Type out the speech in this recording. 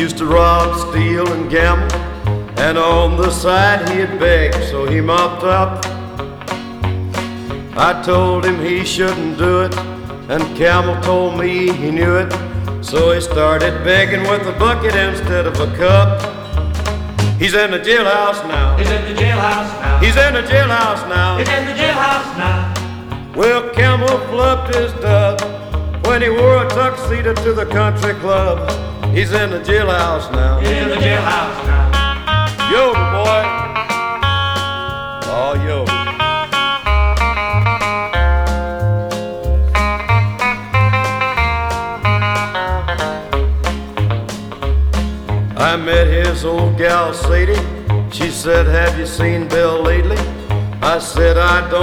used to rob, steal, and gamble, and on the side he'd beg, so he mopped up. I told him he shouldn't do it, and Camel told me he knew it, so he started begging with a bucket instead of a cup. He's in the jailhouse now. He's in the jailhouse now. He's in the jailhouse now. He's in the jailhouse now. Well, Camel flubbed his dub when he wore a tuxedo to the country club. He's in the jailhouse now. He's in the jailhouse now. Yodel, boy. Oh, yodel. I met his old gal Sadie. She said, have you seen Bill lately? I said, I don't